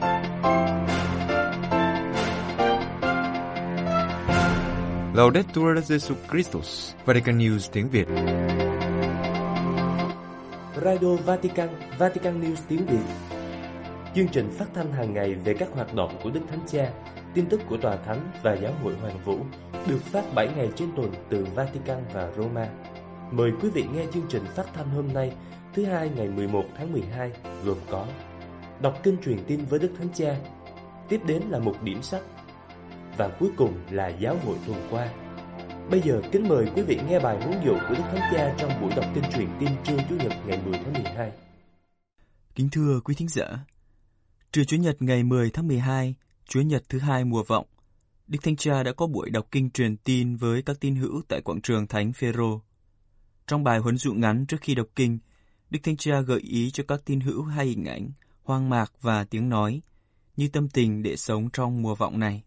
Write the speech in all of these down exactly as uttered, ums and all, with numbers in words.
Laudetur Jesus Christus, Vatican News tiếng Việt. Radio Vatican, Vatican News tiếng Việt. Chương trình phát thanh hàng ngày về các hoạt động của Đức Thánh Cha, tin tức của Tòa Thánh và Giáo hội Hoàn Vũ được phát bảy ngày trên tuần từ Vatican và Roma. Mời quý vị nghe chương trình phát thanh hôm nay, thứ hai ngày mười một tháng mười hai, gồm có đọc kinh truyền tin với Đức Thánh Cha, tiếp đến là một điểm sách, và cuối cùng là giáo hội tuần qua. Bây giờ kính mời quý vị nghe bài huấn dụ của Đức Thánh Cha trong buổi đọc kinh truyền tin trưa Chủ nhật ngày mười tháng mười hai. Kính thưa quý thính giả, trưa Chủ nhật ngày mười tháng mười hai, Chủ nhật thứ hai mùa vọng, Đức Thánh Cha đã có buổi đọc kinh truyền tin với các tín hữu tại quảng trường Thánh Phêrô. Trong bài huấn dụ ngắn trước khi đọc kinh, Đức Thánh Cha gợi ý cho các tín hữu hai hình ảnh, hoang mạc và tiếng nói, như tâm tình để sống trong mùa vọng này.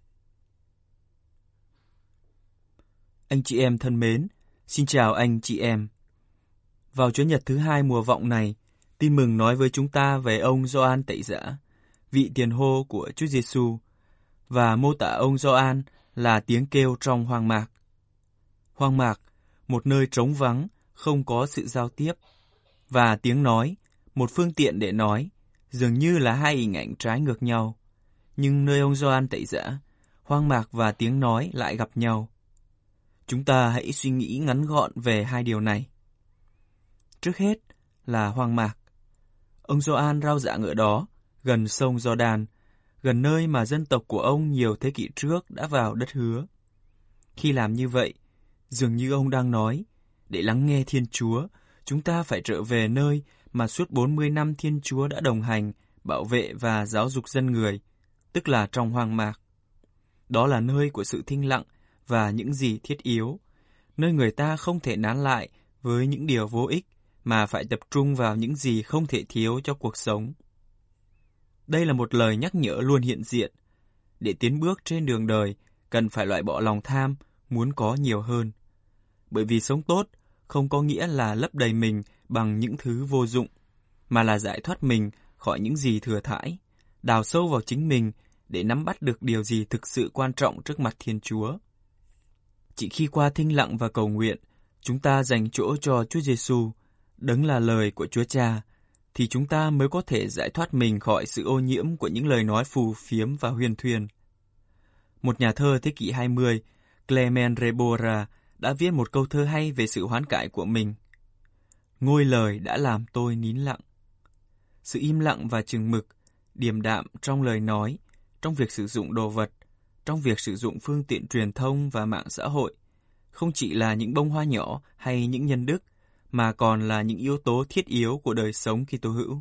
Anh chị em thân mến, xin chào anh chị em. Vào Chủ nhật thứ hai mùa vọng này, tin mừng nói với chúng ta về ông Gioan Tẩy Giả, vị tiền hô của Chúa Giêsu, và mô tả ông Gioan là tiếng kêu trong hoang mạc. Hoang mạc, một nơi trống vắng, không có sự giao tiếp, và tiếng nói, một phương tiện để nói, dường như là hai hình ảnh trái ngược nhau. Nhưng nơi ông Gioan Tẩy Giả, hoang mạc và tiếng nói lại gặp nhau. Chúng ta hãy suy nghĩ ngắn gọn về hai điều này. Trước hết là hoang mạc. Ông Gioan rao giảng ở đó, gần sông Giođan, gần nơi mà dân tộc của ông nhiều thế kỷ trước đã vào đất hứa. Khi làm như vậy, dường như ông đang nói, để lắng nghe Thiên Chúa, chúng ta phải trở về nơi mà suốt bốn mươi năm Thiên Chúa đã đồng hành, bảo vệ và giáo dục dân người, tức là trong hoang mạc. Đó là nơi của sự thinh lặng và những gì thiết yếu, nơi người ta không thể nán lại với những điều vô ích, mà phải tập trung vào những gì không thể thiếu cho cuộc sống. Đây là một lời nhắc nhở luôn hiện diện. Để tiến bước trên đường đời, cần phải loại bỏ lòng tham, muốn có nhiều hơn. Bởi vì sống tốt không có nghĩa là lấp đầy mình bằng những thứ vô dụng, mà là giải thoát mình khỏi những gì thừa thãi, đào sâu vào chính mình để nắm bắt được điều gì thực sự quan trọng trước mặt Thiên Chúa. Chỉ khi qua thinh lặng và cầu nguyện, chúng ta dành chỗ cho Chúa Giêsu, đấng là lời của Chúa Cha, thì chúng ta mới có thể giải thoát mình khỏi sự ô nhiễm của những lời nói phù phiếm và huyền thuyên. Một nhà thơ thế kỷ hai mươi, Clement Rebora, đã viết một câu thơ hay về sự hoán cải của mình. Ngôi lời đã làm tôi nín lặng. Sự im lặng và chừng mực, điềm đạm trong lời nói, trong việc sử dụng đồ vật, trong việc sử dụng phương tiện truyền thông và mạng xã hội, không chỉ là những bông hoa nhỏ hay những nhân đức, mà còn là những yếu tố thiết yếu của đời sống Kitô hữu.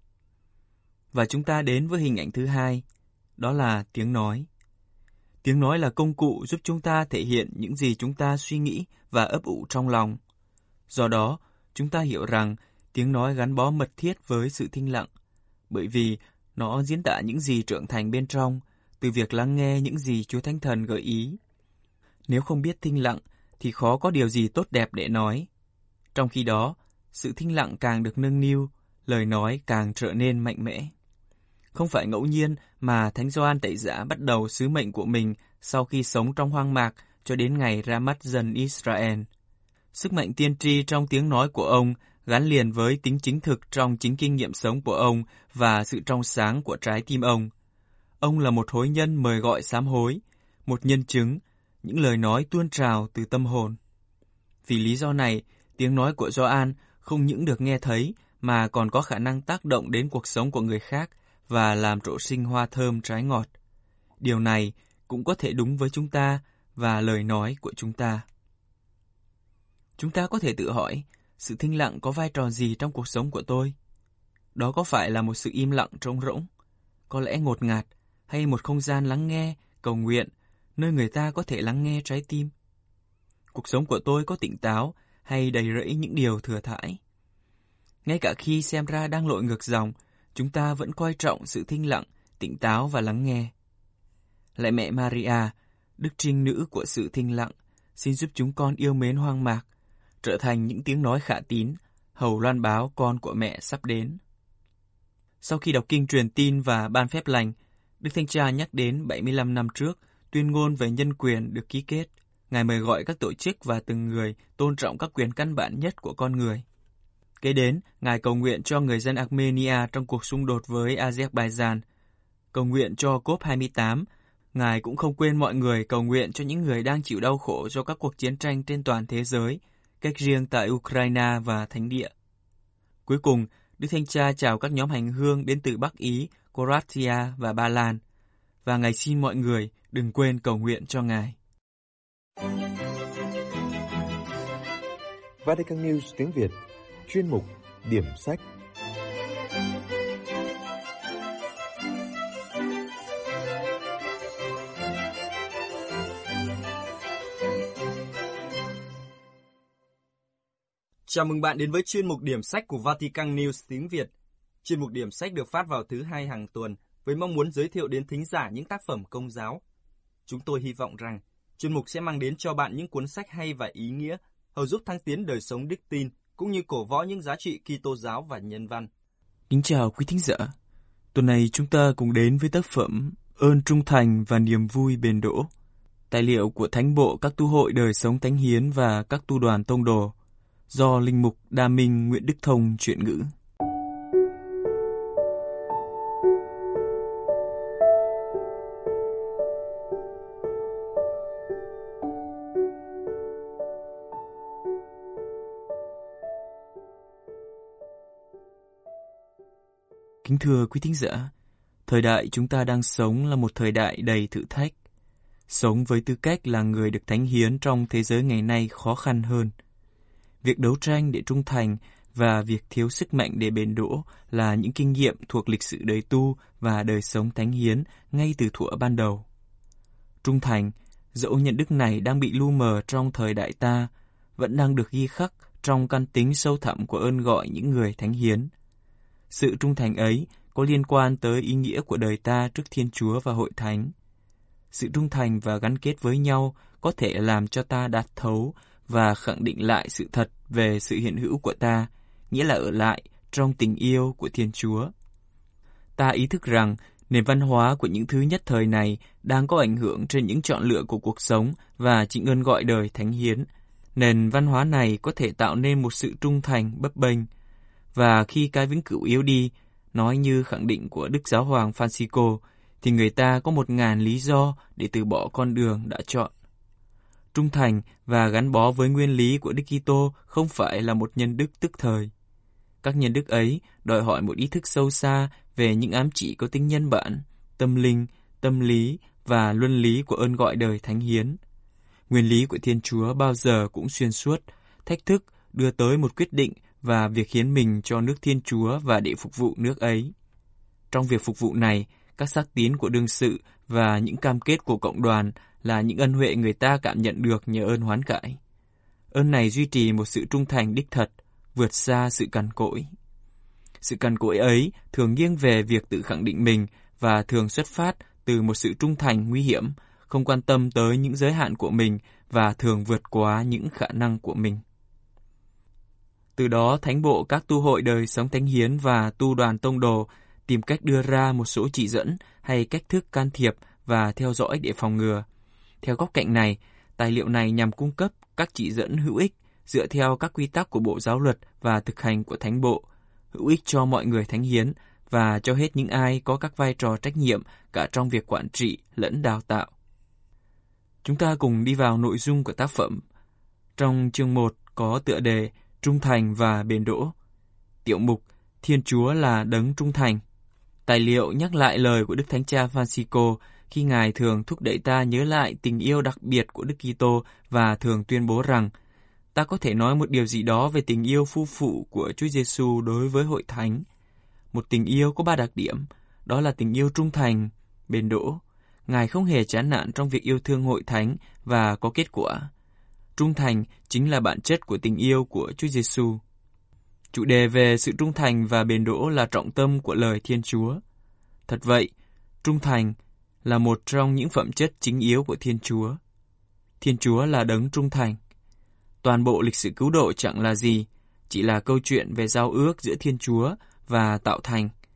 Và chúng ta đến với hình ảnh thứ hai, đó là tiếng nói. Tiếng nói là công cụ giúp chúng ta thể hiện những gì chúng ta suy nghĩ và ấp ủ trong lòng. Do đó, chúng ta hiểu rằng tiếng nói gắn bó mật thiết với sự thinh lặng, bởi vì nó diễn tả những gì trưởng thành bên trong, từ việc lắng nghe những gì Chúa Thánh Thần gợi ý. Nếu không biết thinh lặng, thì khó có điều gì tốt đẹp để nói. Trong khi đó, sự thinh lặng càng được nâng niu, lời nói càng trở nên mạnh mẽ. Không phải ngẫu nhiên mà Thánh Gioan Tẩy Giả bắt đầu sứ mệnh của mình sau khi sống trong hoang mạc cho đến ngày ra mắt dân Israel. Sức mạnh tiên tri trong tiếng nói của ông gắn liền với tính chính thực trong chính kinh nghiệm sống của ông và sự trong sáng của trái tim ông. Ông là một hối nhân mời gọi sám hối, một nhân chứng, những lời nói tuôn trào từ tâm hồn. Vì lý do này, tiếng nói của Gioan không những được nghe thấy mà còn có khả năng tác động đến cuộc sống của người khác và làm trổ sinh hoa thơm trái ngọt. Điều này cũng có thể đúng với chúng ta và lời nói của chúng ta. Chúng ta có thể tự hỏi, sự thinh lặng có vai trò gì trong cuộc sống của tôi? Đó có phải là một sự im lặng trống rỗng, có lẽ ngột ngạt, hay một không gian lắng nghe, cầu nguyện, nơi người ta có thể lắng nghe trái tim? Cuộc sống của tôi có tỉnh táo hay đầy rẫy những điều thừa thãi? Ngay cả khi xem ra đang lội ngược dòng, chúng ta vẫn coi trọng sự thinh lặng, tỉnh táo và lắng nghe. Lạy mẹ Maria, Đức Trinh Nữ của sự thinh lặng, xin giúp chúng con yêu mến hoang mạc, trở thành những tiếng nói khả tín, hầu loan báo con của mẹ sắp đến. Sau khi đọc kinh truyền tin và ban phép lành, Đức Thánh Cha nhắc đến bảy mươi lăm năm trước, tuyên ngôn về nhân quyền được ký kết. Ngài mời gọi các tổ chức và từng người tôn trọng các quyền căn bản nhất của con người. Kế đến, Ngài cầu nguyện cho người dân Armenia trong cuộc xung đột với Azerbaijan. Cầu nguyện cho cốp hai mươi tám, Ngài cũng không quên mọi người cầu nguyện cho những người đang chịu đau khổ do các cuộc chiến tranh trên toàn thế giới, cách riêng tại Ukraine và Thánh địa. Cuối cùng, Đức Thánh Cha chào các nhóm hành hương đến từ Bắc Ý, Croatia và Ba Lan, và Ngài xin mọi người đừng quên cầu nguyện cho Ngài. Vatican News tiếng Việt, chuyên mục Điểm sách. Chào mừng bạn đến với chuyên mục Điểm sách của Vatican News tiếng Việt. Chuyên mục Điểm sách được phát vào thứ hai hàng tuần với mong muốn giới thiệu đến thính giả những tác phẩm công giáo. Chúng tôi hy vọng rằng chuyên mục sẽ mang đến cho bạn những cuốn sách hay và ý nghĩa, hầu giúp thăng tiến đời sống đức tin cũng như cổ võ những giá trị Kitô giáo và nhân văn. Kính chào quý thính giả. Tuần này chúng ta cùng đến với tác phẩm Ơn trung thành và niềm vui bền đỗ, tài liệu của Thánh bộ các tu hội đời sống thánh hiến và các tu đoàn tông đồ, do linh mục Đa Minh Nguyễn Đức Thông chuyển ngữ. Kính thưa quý thính giả, thời đại chúng ta đang sống là một thời đại đầy thử thách. Sống với tư cách là người được thánh hiến trong thế giới ngày nay khó khăn hơn. Việc đấu tranh để trung thành và việc thiếu sức mạnh để bền đỗ là những kinh nghiệm thuộc lịch sử đời tu và đời sống thánh hiến ngay từ thuở ban đầu. Trung thành, dẫu nhận đức này đang bị lu mờ trong thời đại ta, vẫn đang được ghi khắc trong căn tính sâu thẳm của ơn gọi những người thánh hiến. Sự trung thành ấy có liên quan tới ý nghĩa của đời ta trước Thiên Chúa và Hội Thánh. Sự trung thành và gắn kết với nhau có thể làm cho ta đạt thấu và khẳng định lại sự thật về sự hiện hữu của ta, nghĩa là ở lại trong tình yêu của Thiên Chúa. Ta ý thức rằng nền văn hóa của những thứ nhất thời này đang có ảnh hưởng trên những chọn lựa của cuộc sống và chính ơn gọi đời thánh hiến. Nền văn hóa này có thể tạo nên một sự trung thành bấp bênh, và khi cái vĩnh cửu yếu đi, nói như khẳng định của Đức Giáo hoàng Francisco, thì người ta có một ngàn lý do để từ bỏ con đường đã chọn. Trung thành và gắn bó với nguyên lý của Đức Kitô không phải là một nhân đức tức thời. Các nhân đức ấy đòi hỏi một ý thức sâu xa về những ám chỉ có tính nhân bản, tâm linh, tâm lý và luân lý của ơn gọi đời thánh hiến. Nguyên lý của Thiên Chúa bao giờ cũng xuyên suốt, thách thức đưa tới một quyết định và việc hiến mình cho nước Thiên Chúa và để phục vụ nước ấy. Trong việc phục vụ này, các xác tín của đương sự và những cam kết của cộng đoàn là những ân huệ người ta cảm nhận được nhờ ơn hoán cải. Ơn này duy trì một sự trung thành đích thật, vượt xa sự cằn cỗi. Sự cằn cỗi ấy thường nghiêng về việc tự khẳng định mình và thường xuất phát từ một sự trung thành nguy hiểm, không quan tâm tới những giới hạn của mình và thường vượt quá những khả năng của mình. Từ đó, Thánh bộ các tu hội đời sống thánh hiến và tu đoàn tông đồ tìm cách đưa ra một số chỉ dẫn hay cách thức can thiệp và theo dõi để phòng ngừa. Theo góc cạnh này, tài liệu này nhằm cung cấp các chỉ dẫn hữu ích dựa theo các quy tắc của Bộ Giáo luật và thực hành của Thánh bộ, hữu ích cho mọi người thánh hiến và cho hết những ai có các vai trò trách nhiệm cả trong việc quản trị lẫn đào tạo. Chúng ta cùng đi vào nội dung của tác phẩm. Trong chương một có tựa đề Trung thành và bền đỗ. Tiểu mục Thiên Chúa là đấng trung thành. Tài liệu nhắc lại lời của Đức Thánh Cha Francisco khi Ngài thường thúc đẩy ta nhớ lại tình yêu đặc biệt của Đức Kitô và thường tuyên bố rằng ta có thể nói một điều gì đó về tình yêu phu phụ của Chúa Giêsu đối với Hội Thánh. Một tình yêu có ba đặc điểm, đó là tình yêu trung thành, bền đỗ. Ngài không hề chán nản trong việc yêu thương Hội Thánh và có kết quả. Trung thành chính là bản chất của tình yêu của Chúa Giêsu. Chủ đề về sự trung thành và bền đỗ là trọng tâm của lời Thiên Chúa. Thật vậy, trung thành là một trong những phẩm chất chính yếu của Thiên Chúa. Thiên Chúa là đấng trung thành. Toàn bộ lịch sử cứu độ chẳng là gì, chỉ là câu chuyện về giao ước giữa Thiên Chúa và tạo thành.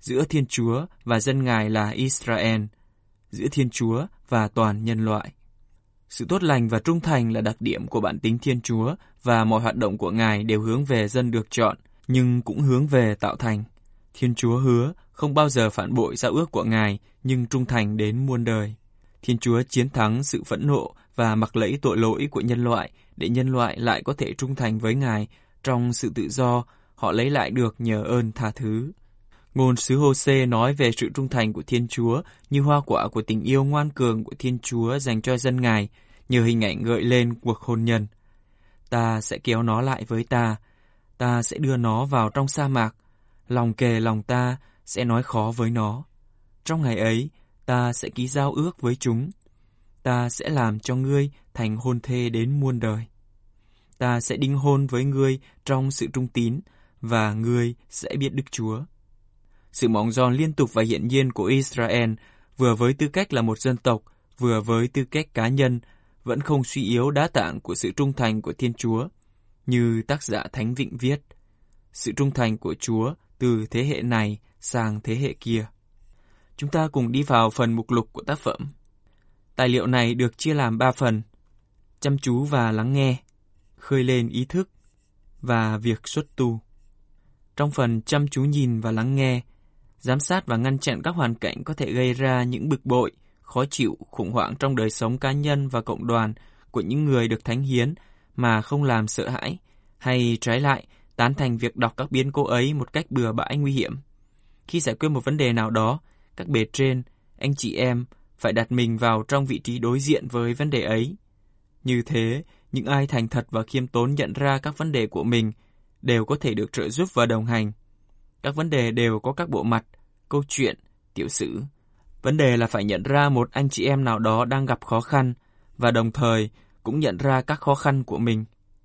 giữa Thiên Chúa và dân Ngài là Israel, giữa Thiên Chúa và toàn nhân loại. Sự tốt lành và trung thành là đặc điểm của bản tính Thiên Chúa và mọi hoạt động của Ngài đều hướng về dân được chọn, nhưng cũng hướng về tạo thành. Thiên Chúa hứa không bao giờ phản bội giao ước của Ngài, nhưng trung thành đến muôn đời. Thiên Chúa chiến thắng sự phẫn nộ và mặc lẫy tội lỗi của nhân loại để nhân loại lại có thể trung thành với Ngài trong sự tự do họ lấy lại được nhờ ơn tha thứ. Ngôn sứ Hô-sê nói về sự trung thành của Thiên Chúa như hoa quả của tình yêu ngoan cường của Thiên Chúa dành cho dân Ngài, nhờ hình ảnh gợi lên cuộc hôn nhân. Ta sẽ kéo nó lại với ta, ta sẽ đưa nó vào trong sa mạc, lòng kề lòng ta sẽ nói khó với nó. Trong ngày ấy, ta sẽ ký giao ước với chúng. Ta sẽ làm cho ngươi thành hôn thê đến muôn đời. Ta sẽ đính hôn với ngươi trong sự trung tín, và ngươi sẽ biết Đức Chúa. Sự mỏng giòn liên tục và hiển nhiên của Israel, vừa với tư cách là một dân tộc, vừa với tư cách cá nhân, vẫn không suy yếu đá tảng của sự trung thành của Thiên Chúa. Như tác giả Thánh Vịnh viết, sự trung thành của Chúa từ thế hệ này sang thế hệ kia. Chúng ta cùng đi vào phần mục lục của tác phẩm. Tài liệu này được chia làm ba phần: chăm chú và lắng nghe, khơi lên ý thức, và việc xuất tu. Trong phần chăm chú nhìn và lắng nghe, giám sát và ngăn chặn các hoàn cảnh có thể gây ra những bực bội, khó chịu, khủng hoảng trong đời sống cá nhân và cộng đoàn của những người được thánh hiến mà không làm sợ hãi, hay trái lại, tán thành việc đọc các biến cố ấy một cách bừa bãi nguy hiểm. Khi giải quyết một vấn đề nào đó, các bề trên, anh chị em phải đặt mình vào trong vị trí đối diện với vấn đề ấy. Như thế, những ai thành thật và khiêm tốn nhận ra các vấn đề của mình đều có thể được trợ giúp và đồng hành. Các vấn đề đều có các bộ mặt, câu chuyện, tiểu sử. Vấn đề là phải nhận ra một anh chị em nào đó đang gặp khó khăn và đồng thời cũng nhận ra các khó khăn của mình.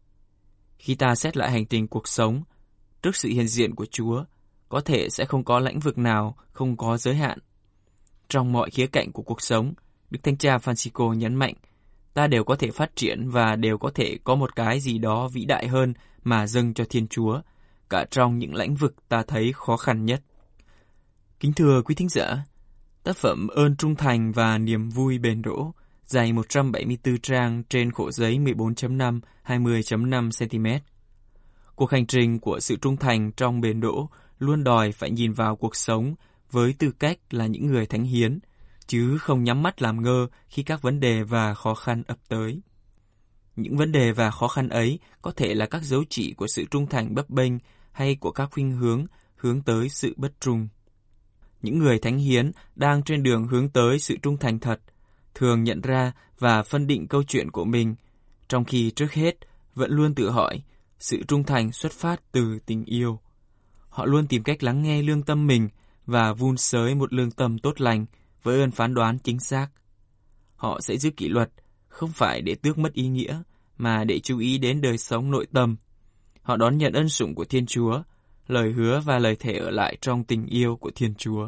Khi ta xét lại hành trình cuộc sống, trước sự hiện diện của Chúa, có thể sẽ không có lĩnh vực nào không có giới hạn. Trong mọi khía cạnh của cuộc sống, Đức Thánh Cha Francisco nhấn mạnh, ta đều có thể phát triển và đều có thể có một cái gì đó vĩ đại hơn mà dâng cho Thiên Chúa, cả trong những lĩnh vực ta thấy khó khăn nhất. Kính thưa quý thính giả, tác phẩm Ơn Trung Thành và Niềm Vui Bền Đỗ, dày một trăm bảy mươi tư trang trên khổ giấy mười bốn chấm năm trên hai mươi chấm năm xăng-ti-mét. Cuộc hành trình của sự trung thành trong bền đỗ luôn đòi phải nhìn vào cuộc sống với tư cách là những người thánh hiến, chứ không nhắm mắt làm ngơ khi các vấn đề và khó khăn ập tới. Những vấn đề và khó khăn ấy có thể là các dấu chỉ của sự trung thành bấp bênh hay của các khuynh hướng hướng tới sự bất trung. Những người thánh hiến đang trên đường hướng tới sự trung thành thật, thường nhận ra và phân định câu chuyện của mình, trong khi trước hết vẫn luôn tự hỏi sự trung thành xuất phát từ tình yêu. Họ luôn tìm cách lắng nghe lương tâm mình và vun sới một lương tâm tốt lành với ơn phán đoán chính xác. Họ sẽ giữ kỷ luật, không phải để tước mất ý nghĩa, mà để chú ý đến đời sống nội tâm. Họ đón nhận ân sủng của Thiên Chúa, lời hứa và lời thề ở lại trong tình yêu của Thiên Chúa.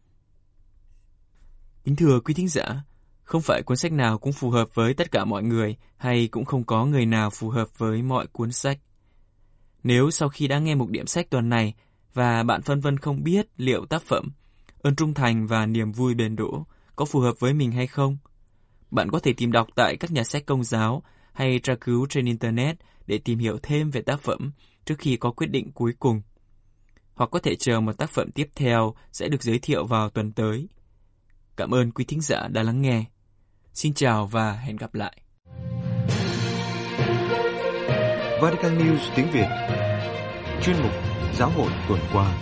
Kính thưa quý thính giả, không phải cuốn sách nào cũng phù hợp với tất cả mọi người, hay cũng không có người nào phù hợp với mọi cuốn sách. Nếu sau khi đã nghe mục điểm sách tuần này và bạn phân vân không biết liệu tác phẩm Ơn Trung Thành và Niềm Vui Bền Đỗ có phù hợp với mình hay không, bạn có thể tìm đọc tại các nhà sách công giáo hay tra cứu trên Internet để tìm hiểu thêm về tác phẩm trước khi có quyết định cuối cùng. Hoặc có thể chờ một tác phẩm tiếp theo sẽ được giới thiệu vào tuần tới. Cảm ơn quý thính giả đã lắng nghe. Xin chào và hẹn gặp lại. Vatican News tiếng Việt. Chuyên mục Giáo hội tuần qua.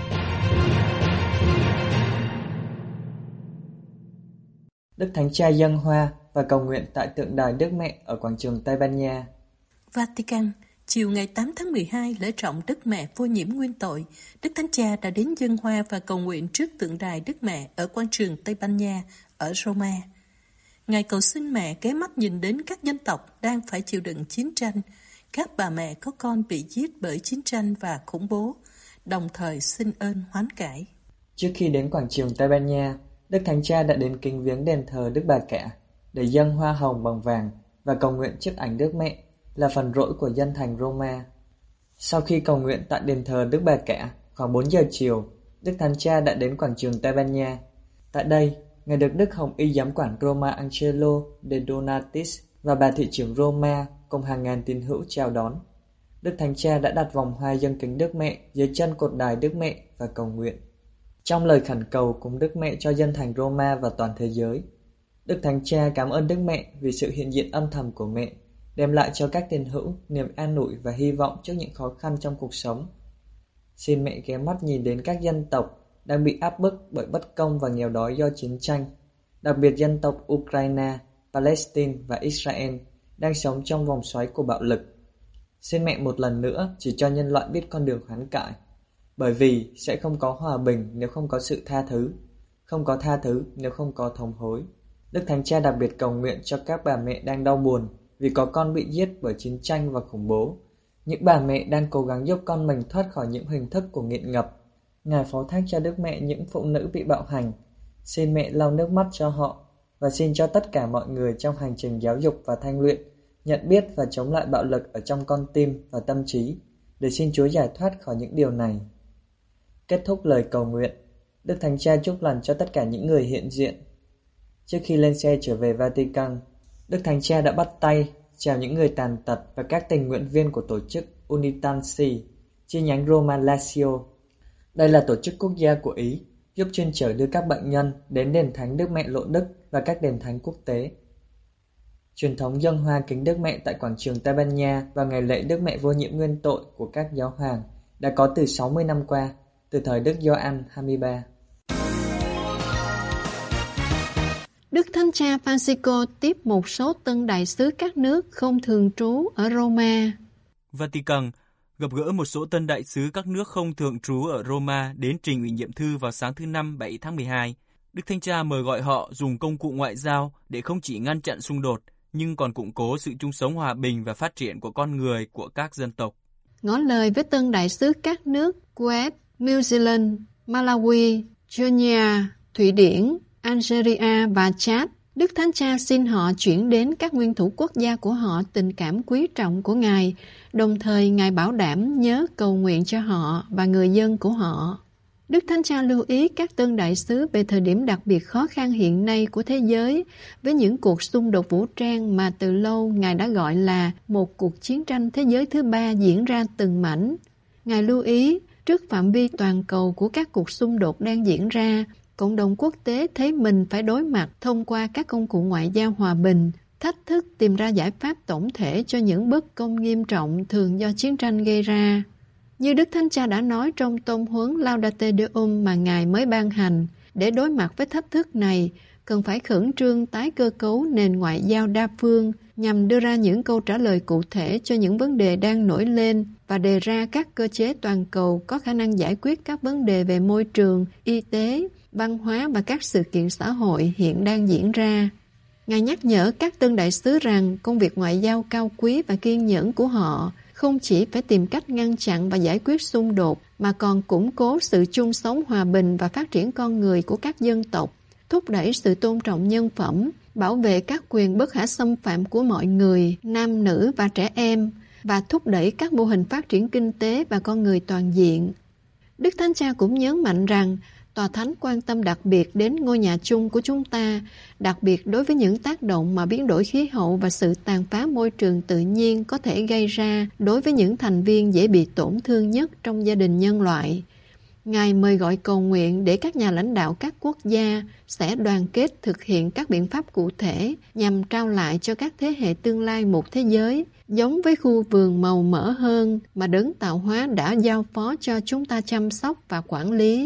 Đức Thánh Cha dâng hoa và cầu nguyện tại tượng đài Đức Mẹ ở quảng trường Tây Ban Nha. Vatican, chiều ngày tám tháng mười hai, lễ trọng Đức Mẹ vô nhiễm nguyên tội, Đức Thánh Cha đã đến dâng hoa và cầu nguyện trước tượng đài Đức Mẹ ở quảng trường Tây Ban Nha ở Roma. Ngài cầu xin Mẹ ghé mắt nhìn đến các dân tộc đang phải chịu đựng chiến tranh, các bà mẹ có con bị giết bởi chiến tranh và khủng bố, đồng thời xin ơn hoán cải. Trước khi đến quảng trường Tây Ban Nha, Đức Thánh Cha đã đến kính viếng đền thờ Đức Bà Cả để dâng hoa hồng bằng vàng và cầu nguyện trước ảnh Đức Mẹ là phần rỗi của dân thành Roma. Sau khi cầu nguyện tại đền thờ Đức Bà Cả khoảng bốn giờ chiều, Đức Thánh Cha đã đến quảng trường Tây Ban Nha. Tại đây, Ngài được Đức Hồng Y Giám quản Roma Angelo de Donatis và bà thị trưởng Roma cùng hàng ngàn tín hữu chào đón. Đức Thánh Cha đã đặt vòng hoa dâng kính Đức Mẹ dưới chân cột đài Đức Mẹ và cầu nguyện. Trong lời khẩn cầu cùng Đức Mẹ cho dân thành Roma và toàn thế giới, Đức Thánh Cha cảm ơn Đức Mẹ vì sự hiện diện âm thầm của Mẹ, đem lại cho các tín hữu niềm an ủi và hy vọng trước những khó khăn trong cuộc sống. Xin Mẹ ghé mắt nhìn đến các dân tộc đang bị áp bức bởi bất công và nghèo đói do chiến tranh, đặc biệt dân tộc Ukraine, Palestine và Israel đang sống trong vòng xoáy của bạo lực. Xin Mẹ một lần nữa chỉ cho nhân loại biết con đường hoán cải, bởi vì sẽ không có hòa bình nếu không có sự tha thứ, không có tha thứ nếu không có thống hối. Đức Thánh Cha đặc biệt cầu nguyện cho các bà mẹ đang đau buồn vì có con bị giết bởi chiến tranh và khủng bố, những bà mẹ đang cố gắng giúp con mình thoát khỏi những hình thức của nghiện ngập. Ngài phó thác cho Đức Mẹ những phụ nữ bị bạo hành. Xin Mẹ lau nước mắt cho họ và xin cho tất cả mọi người trong hành trình giáo dục và thanh luyện nhận biết và chống lại bạo lực ở trong con tim và tâm trí, để xin Chúa giải thoát khỏi những điều này. Kết thúc lời cầu nguyện, Đức Thánh Cha chúc lành cho tất cả những người hiện diện. Trước khi lên xe trở về Vatican, Đức Thánh Cha đã bắt tay chào những người tàn tật và các tình nguyện viên của tổ chức Unitansi, chi nhánh Roma Lazio. Đây là tổ chức quốc gia của Ý, giúp chuyên chở đưa các bệnh nhân đến đền thánh Đức Mẹ Lộ Đức và các đền thánh quốc tế. Truyền thống dâng hoa kính Đức Mẹ tại quảng trường Tây Ban Nha vào ngày lễ Đức Mẹ Vô Nhiễm Nguyên Tội của các giáo hoàng đã có từ sáu mươi năm qua, từ thời Đức Gioan hai mươi ba. Đức Thánh Cha Francisco tiếp một số tân đại sứ các nước không thường trú ở Roma. Vatican gặp gỡ một số tân đại sứ các nước không thường trú ở Roma đến trình ủy nhiệm thư vào sáng thứ Năm bảy tháng mười hai. Đức Thánh Cha mời gọi họ dùng công cụ ngoại giao để không chỉ ngăn chặn xung đột, nhưng còn củng cố sự chung sống hòa bình và phát triển của con người của các dân tộc. Ngỏ lời với tân đại sứ các nước Kuwait, New Zealand, Malawi, Georgia, Thụy Điển, Algeria và Chad, Đức Thánh Cha xin họ chuyển đến các nguyên thủ quốc gia của họ tình cảm quý trọng của Ngài, đồng thời Ngài bảo đảm nhớ cầu nguyện cho họ và người dân của họ. Đức Thánh Cha lưu ý các tân đại sứ về thời điểm đặc biệt khó khăn hiện nay của thế giới với những cuộc xung đột vũ trang mà từ lâu Ngài đã gọi là một cuộc chiến tranh thế giới thứ ba diễn ra từng mảnh. Ngài lưu ý, trước phạm vi toàn cầu của các cuộc xung đột đang diễn ra, cộng đồng quốc tế thấy mình phải đối mặt thông qua các công cụ ngoại giao hòa bình, thách thức tìm ra giải pháp tổng thể cho những bất công nghiêm trọng thường do chiến tranh gây ra. Như Đức Thánh Cha đã nói trong tôn huấn Laudate Deum mà Ngài mới ban hành, để đối mặt với thách thức này, cần phải khẩn trương tái cơ cấu nền ngoại giao đa phương nhằm đưa ra những câu trả lời cụ thể cho những vấn đề đang nổi lên và đề ra các cơ chế toàn cầu có khả năng giải quyết các vấn đề về môi trường, y tế, văn hóa và các sự kiện xã hội hiện đang diễn ra. Ngài nhắc nhở các tân đại sứ rằng công việc ngoại giao cao quý và kiên nhẫn của họ không chỉ phải tìm cách ngăn chặn và giải quyết xung đột, mà còn củng cố sự chung sống hòa bình và phát triển con người của các dân tộc, thúc đẩy sự tôn trọng nhân phẩm, bảo vệ các quyền bất khả xâm phạm của mọi người, nam nữ và trẻ em, và thúc đẩy các mô hình phát triển kinh tế và con người toàn diện. Đức Thánh Cha cũng nhấn mạnh rằng Tòa Thánh quan tâm đặc biệt đến ngôi nhà chung của chúng ta, đặc biệt đối với những tác động mà biến đổi khí hậu và sự tàn phá môi trường tự nhiên có thể gây ra đối với những thành viên dễ bị tổn thương nhất trong gia đình nhân loại. Ngài mời gọi cầu nguyện để các nhà lãnh đạo các quốc gia sẽ đoàn kết thực hiện các biện pháp cụ thể nhằm trao lại cho các thế hệ tương lai một thế giới giống với khu vườn màu mỡ hơn mà Đấng Tạo Hóa đã giao phó cho chúng ta chăm sóc và quản lý.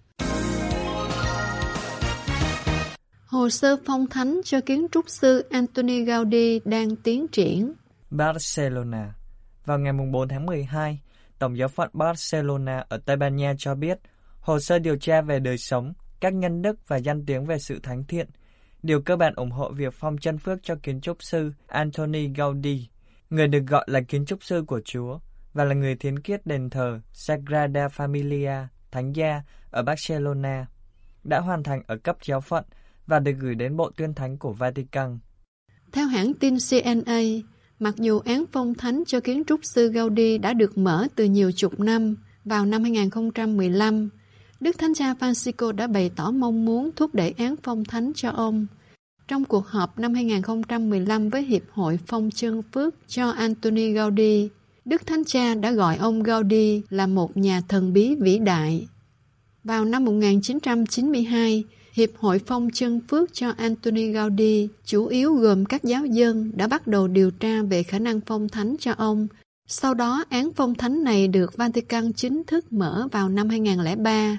Hồ sơ phong thánh cho kiến trúc sư Antoni Gaudi đang tiến triển. Barcelona. Vào ngày bốn tháng mười hai, Tổng giáo phận Barcelona ở Tây Ban Nha cho biết hồ sơ điều tra về đời sống, các nhân đức và danh tiếng về sự thánh thiện, điều cơ bản ủng hộ việc phong chân phước cho kiến trúc sư Antoni Gaudi, người được gọi là kiến trúc sư của Chúa và là người thiến kiết đền thờ Sagrada Familia, Thánh Gia ở Barcelona, đã hoàn thành ở cấp giáo phận và được gửi đến Bộ Tuyên Thánh của Vatican. Theo hãng tin xê en a, mặc dù án phong thánh cho kiến trúc sư Gaudi đã được mở từ nhiều chục năm, vào năm hai không một lăm, Đức Thánh Cha Francisco đã bày tỏ mong muốn thúc đẩy án phong thánh cho ông. Trong cuộc họp năm hai không một lăm với Hiệp hội Phong chân Phước cho Antoni Gaudi, Đức Thánh Cha đã gọi ông Gaudi là một nhà thần bí vĩ đại. Vào năm một nghìn chín trăm chín mươi hai, Hiệp hội Phong chân Phước cho Antoni Gaudi, chủ yếu gồm các giáo dân, đã bắt đầu điều tra về khả năng phong thánh cho ông. Sau đó, án phong thánh này được Vatican chính thức mở vào năm hai không không ba.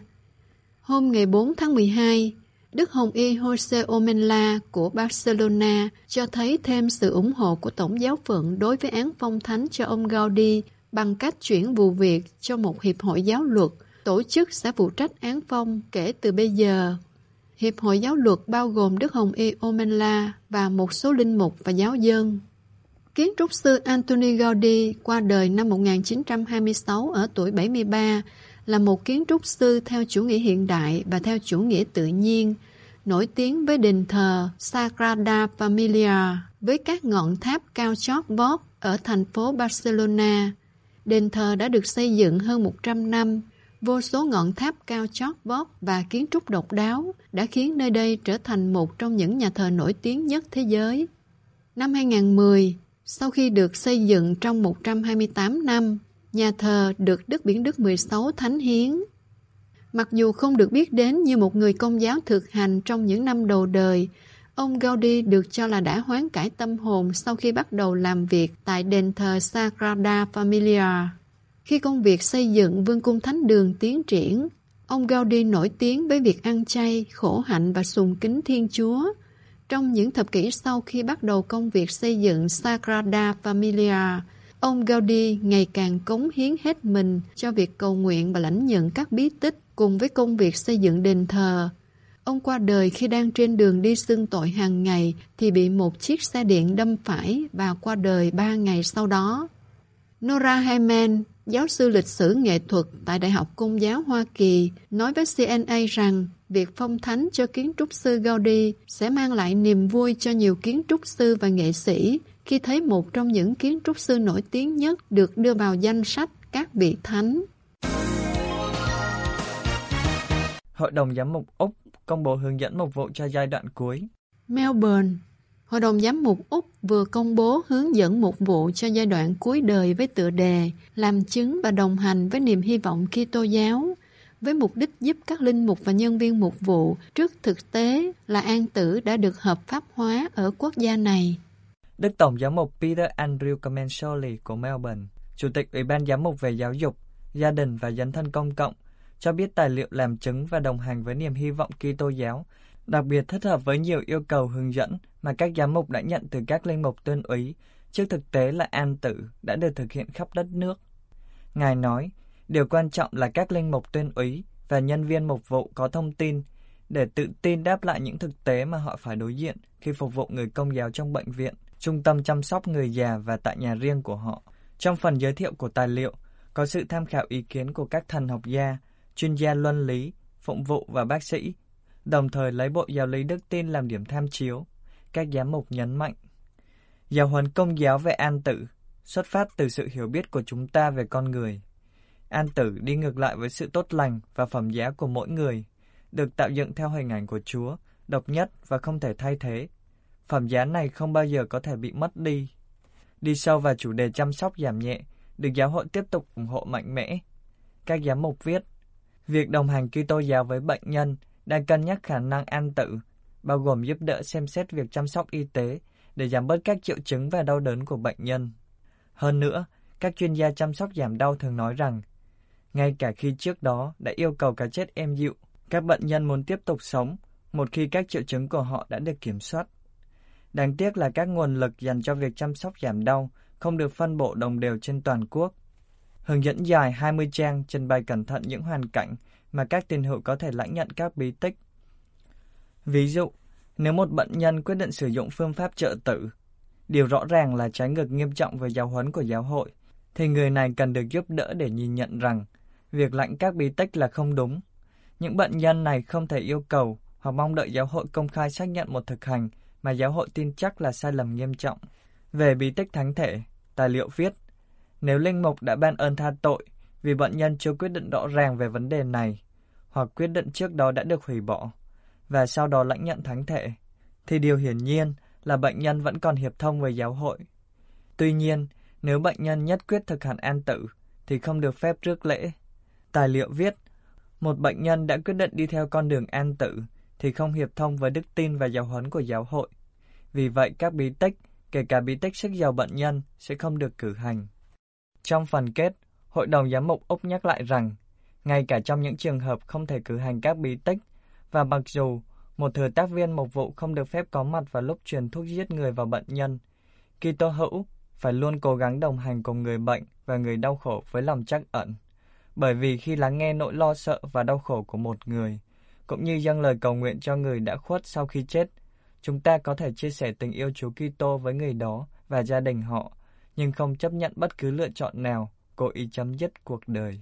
Hôm ngày bốn tháng mười hai, Đức Hồng Y Jose Omenla của Barcelona cho thấy thêm sự ủng hộ của Tổng giáo phận đối với án phong thánh cho ông Gaudi bằng cách chuyển vụ việc cho một hiệp hội giáo luật, tổ chức sẽ phụ trách án phong kể từ bây giờ. Hiệp hội giáo luật bao gồm Đức Hồng Y Omenla và một số linh mục và giáo dân. Kiến trúc sư Antoni Gaudi qua đời năm một nghìn chín trăm hai mươi sáu ở tuổi bảy mươi ba, là một kiến trúc sư theo chủ nghĩa hiện đại và theo chủ nghĩa tự nhiên, nổi tiếng với đền thờ Sagrada Familia với các ngọn tháp cao chót vót ở thành phố Barcelona. Đền thờ đã được xây dựng hơn một trăm năm. Vô số ngọn tháp cao chót vót và kiến trúc độc đáo đã khiến nơi đây trở thành một trong những nhà thờ nổi tiếng nhất thế giới. Năm hai không một không, sau khi được xây dựng trong một trăm hai mươi tám năm, nhà thờ được Đức Biển Đức mười sáu thánh hiến. Mặc dù không được biết đến như một người công giáo thực hành trong những năm đầu đời, ông Gaudi được cho là đã hoán cải tâm hồn sau khi bắt đầu làm việc tại đền thờ Sagrada Familia. Khi công việc xây dựng Vương cung Thánh đường tiến triển, ông Gaudi nổi tiếng với việc ăn chay, khổ hạnh và sùng kính Thiên Chúa. Trong những thập kỷ sau khi bắt đầu công việc xây dựng Sagrada Familia, ông Gaudi ngày càng cống hiến hết mình cho việc cầu nguyện và lãnh nhận các bí tích cùng với công việc xây dựng đền thờ. Ông qua đời khi đang trên đường đi xưng tội hàng ngày thì bị một chiếc xe điện đâm phải và qua đời ba ngày sau đó. Nora Heyman, giáo sư lịch sử nghệ thuật tại Đại học Công giáo Hoa Kỳ, nói với xê en a rằng việc phong thánh cho kiến trúc sư Gaudi sẽ mang lại niềm vui cho nhiều kiến trúc sư và nghệ sĩ khi thấy một trong những kiến trúc sư nổi tiếng nhất được đưa vào danh sách các vị thánh. Hội đồng Giám mục Úc công bố hướng dẫn mục vụ cho giai đoạn cuối. Melbourne, Hội đồng Giám mục Úc vừa công bố hướng dẫn mục vụ cho giai đoạn cuối đời với tựa đề làm chứng và đồng hành với niềm hy vọng Kitô giáo, với mục đích giúp các linh mục và nhân viên mục vụ trước thực tế là an tử đã được hợp pháp hóa ở quốc gia này. Đức Tổng giám mục Peter Andrew Comensoli của Melbourne, Chủ tịch Ủy ban Giám mục về Giáo dục, Gia đình và Dấn thân công cộng, cho biết tài liệu làm chứng và đồng hành với niềm hy vọng Kitô giáo đặc biệt thích hợp với nhiều yêu cầu hướng dẫn mà các giám mục đã nhận từ các linh mục tuyên úy trước thực tế là an tử đã được thực hiện khắp đất nước. Ngài nói, điều quan trọng là các linh mục tuyên úy và nhân viên mục vụ có thông tin để tự tin đáp lại những thực tế mà họ phải đối diện khi phục vụ người Công giáo trong bệnh viện, trung tâm chăm sóc người già và tại nhà riêng của họ. Trong phần giới thiệu của tài liệu, có sự tham khảo ý kiến của các thần học gia, chuyên gia luân lý, phụng vụ và bác sĩ, đồng thời lấy Bộ Giáo lý Đức tin làm điểm tham chiếu. Các giám mục nhấn mạnh, giáo huấn Công giáo về an tử xuất phát từ sự hiểu biết của chúng ta về con người. An tử đi ngược lại với sự tốt lành và phẩm giá của mỗi người, được tạo dựng theo hình ảnh của Chúa, độc nhất và không thể thay thế. Phẩm giá này không bao giờ có thể bị mất đi. Đi sâu vào chủ đề chăm sóc giảm nhẹ, được giáo hội tiếp tục ủng hộ mạnh mẽ. Các giám mục viết, việc đồng hành Kitô giáo với bệnh nhân đang cân nhắc khả năng an tử, bao gồm giúp đỡ xem xét việc chăm sóc y tế để giảm bớt các triệu chứng và đau đớn của bệnh nhân. Hơn nữa, các chuyên gia chăm sóc giảm đau thường nói rằng, ngay cả khi trước đó đã yêu cầu cái chết êm dịu, các bệnh nhân muốn tiếp tục sống một khi các triệu chứng của họ đã được kiểm soát. Đáng tiếc là các nguồn lực dành cho việc chăm sóc giảm đau không được phân bổ đồng đều trên toàn quốc. Hướng dẫn dài hai mươi trang trình bày cẩn thận những hoàn cảnh mà các tín hữu có thể lãnh nhận các bí tích. Ví dụ, nếu một bệnh nhân quyết định sử dụng phương pháp trợ tử, điều rõ ràng là trái ngược nghiêm trọng với giáo huấn của giáo hội, thì người này cần được giúp đỡ để nhìn nhận rằng việc lãnh các bí tích là không đúng. Những bệnh nhân này không thể yêu cầu hoặc mong đợi giáo hội công khai xác nhận một thực hành mà giáo hội tin chắc là sai lầm nghiêm trọng. Về bí tích thánh thể, tài liệu viết, nếu linh mục đã ban ơn tha tội vì bệnh nhân chưa quyết định rõ ràng về vấn đề này, hoặc quyết định trước đó đã được hủy bỏ, và sau đó lãnh nhận thánh thể, thì điều hiển nhiên là bệnh nhân vẫn còn hiệp thông với giáo hội. Tuy nhiên, nếu bệnh nhân nhất quyết thực hành an tử, thì không được phép rước lễ. Tài liệu viết, một bệnh nhân đã quyết định đi theo con đường an tử, thì không hiệp thông với đức tin và giáo huấn của giáo hội. Vì vậy, các bí tích, kể cả bí tích sức giàu bệnh nhân, sẽ không được cử hành. Trong phần kết, Hội đồng Giám mục Úc nhắc lại rằng, ngay cả trong những trường hợp không thể cử hành các bí tích, và mặc dù một thừa tác viên mục vụ không được phép có mặt vào lúc truyền thuốc giết người vào bệnh nhân, Kitô hữu phải luôn cố gắng đồng hành cùng người bệnh và người đau khổ với lòng trắc ẩn. Bởi vì khi lắng nghe nỗi lo sợ và đau khổ của một người, cũng như dâng lời cầu nguyện cho người đã khuất sau khi chết, chúng ta có thể chia sẻ tình yêu Chúa Kitô với người đó và gia đình họ, nhưng không chấp nhận bất cứ lựa chọn nào cố ý chấm dứt cuộc đời.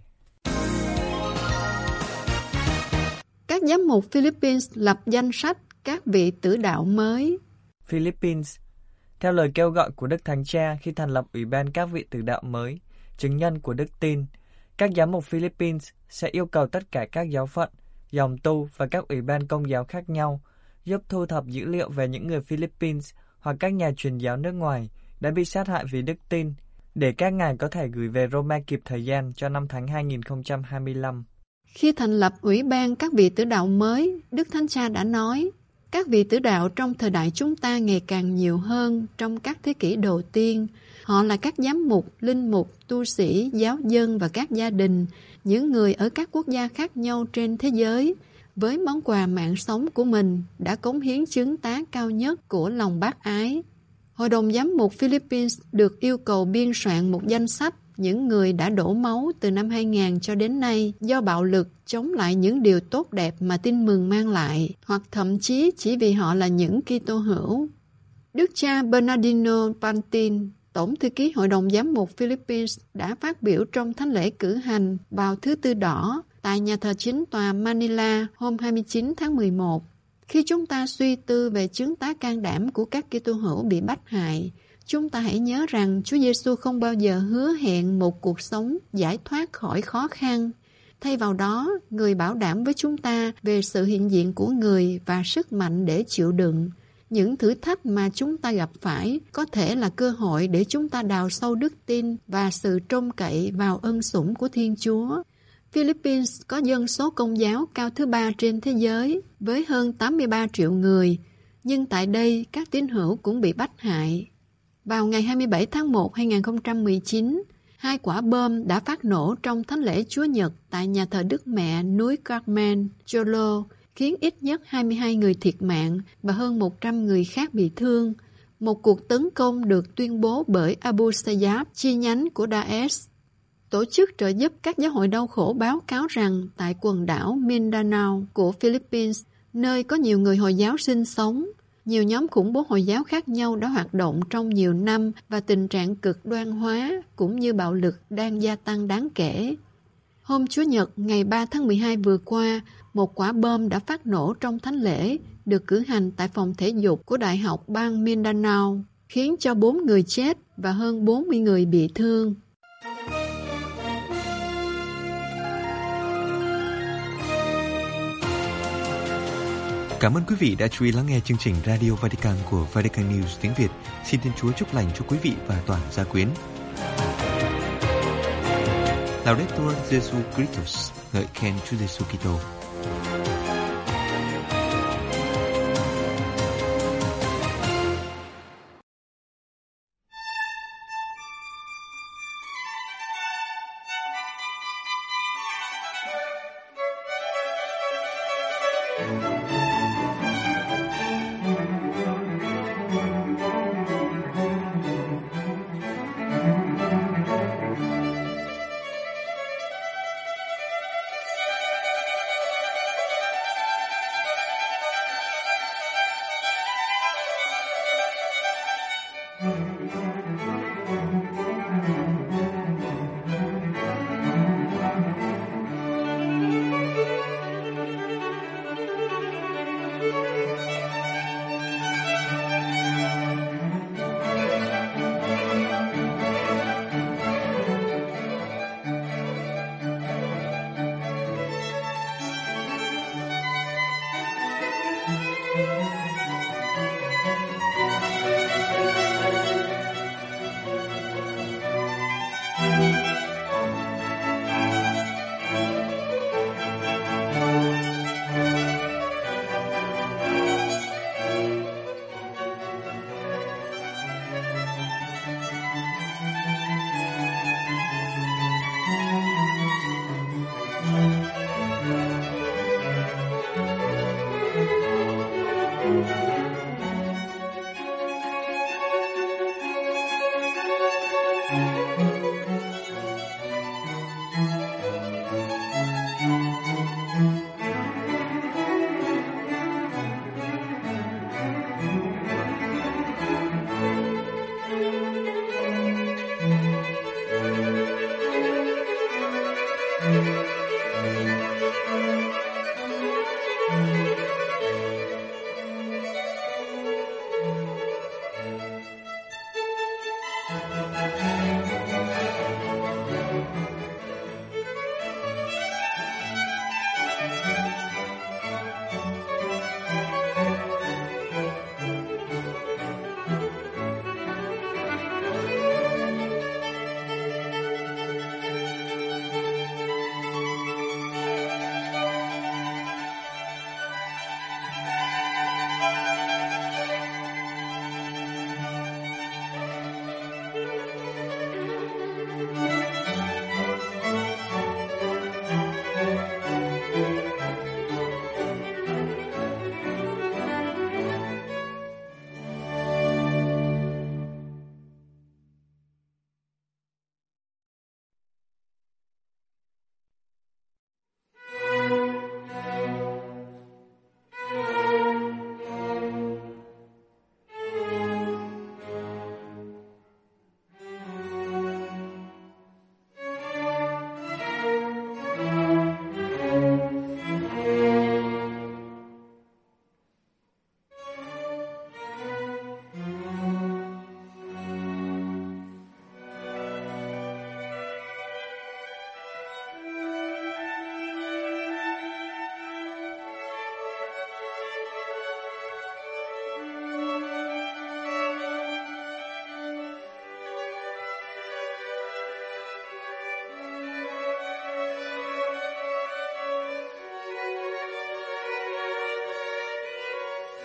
Các giám mục Philippines lập danh sách các vị tử đạo mới. Philippines, theo lời kêu gọi của Đức Thánh Cha khi thành lập Ủy ban các vị tử đạo mới, chứng nhân của đức tin, các giám mục Philippines sẽ yêu cầu tất cả các giáo phận, dòng tu và các ủy ban công giáo khác nhau giúp thu thập dữ liệu về những người Philippines hoặc các nhà truyền giáo nước ngoài đã bị sát hại vì đức tin, để các ngài có thể gửi về Roma kịp thời gian cho năm Thánh hai không hai lăm. Khi thành lập Ủy ban các vị tử đạo mới, Đức Thánh Cha đã nói, các vị tử đạo trong thời đại chúng ta ngày càng nhiều hơn trong các thế kỷ đầu tiên. Họ là các giám mục, linh mục, tu sĩ, giáo dân và các gia đình, những người ở các quốc gia khác nhau trên thế giới, với món quà mạng sống của mình đã cống hiến chứng tá cao nhất của lòng bác ái. Hội đồng giám mục Philippines được yêu cầu biên soạn một danh sách những người đã đổ máu từ năm hai nghìn cho đến nay do bạo lực chống lại những điều tốt đẹp mà tin mừng mang lại, hoặc thậm chí chỉ vì họ là những Kitô hữu. Đức cha Bernardino Pantin, Tổng thư ký Hội đồng Giám mục Philippines, đã phát biểu trong thánh lễ cử hành vào thứ Tư Đỏ tại nhà thờ chính tòa Manila hôm hai mươi chín tháng mười một. Khi chúng ta suy tư về chứng tá can đảm của các Kitô hữu bị bách hại, chúng ta hãy nhớ rằng Chúa Giêsu không bao giờ hứa hẹn một cuộc sống giải thoát khỏi khó khăn. Thay vào đó, Người bảo đảm với chúng ta về sự hiện diện của Người và sức mạnh để chịu đựng. Những thử thách mà chúng ta gặp phải có thể là cơ hội để chúng ta đào sâu đức tin và sự trông cậy vào ân sủng của Thiên Chúa. Philippines có dân số Công giáo cao thứ ba trên thế giới với hơn tám mươi ba triệu người, nhưng tại đây các tín hữu cũng bị bách hại. Vào ngày hai mươi bảy tháng một năm hai không một chín, hai quả bom đã phát nổ trong thánh lễ Chúa Nhật tại nhà thờ Đức Mẹ núi Carmen, Jolo, khiến ít nhất hai mươi hai người thiệt mạng và hơn một trăm người khác bị thương. Một cuộc tấn công được tuyên bố bởi Abu Sayyaf, chi nhánh của Daesh. Tổ chức trợ giúp các giáo hội đau khổ báo cáo rằng tại quần đảo Mindanao của Philippines, nơi có nhiều người Hồi giáo sinh sống, nhiều nhóm khủng bố Hồi giáo khác nhau đã hoạt động trong nhiều năm và tình trạng cực đoan hóa cũng như bạo lực đang gia tăng đáng kể. Hôm Chủ nhật ngày ba tháng mười hai vừa qua, một quả bom đã phát nổ trong thánh lễ được cử hành tại phòng thể dục của Đại học bang Mindanao, khiến cho bốn người chết và hơn bốn mươi người bị thương. Cảm ơn quý vị đã chú ý lắng nghe chương trình Radio Vatican của Vatican News tiếng Việt. Xin Thiên Chúa chúc lành cho quý vị và toàn gia quyến. Laudetur Jesu Christus, ngợi khen Chúa Giêsu Kitô.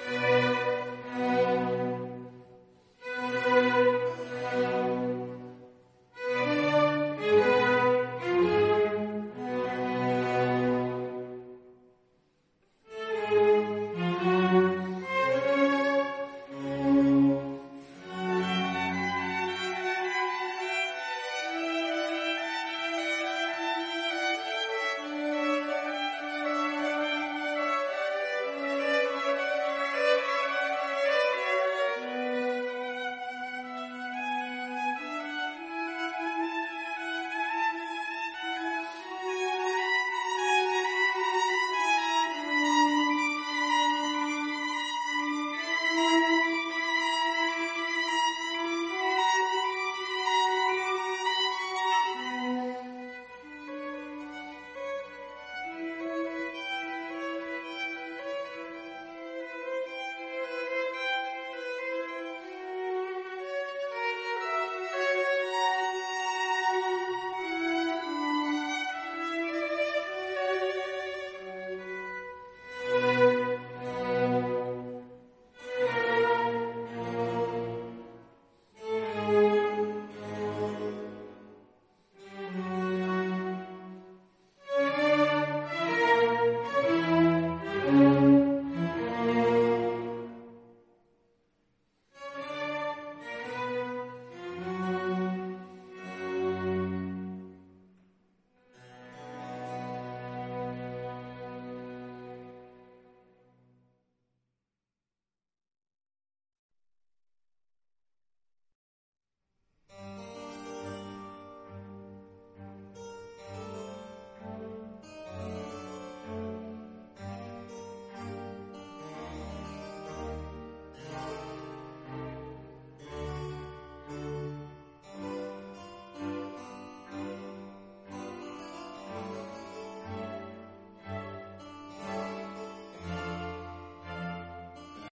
Thank you.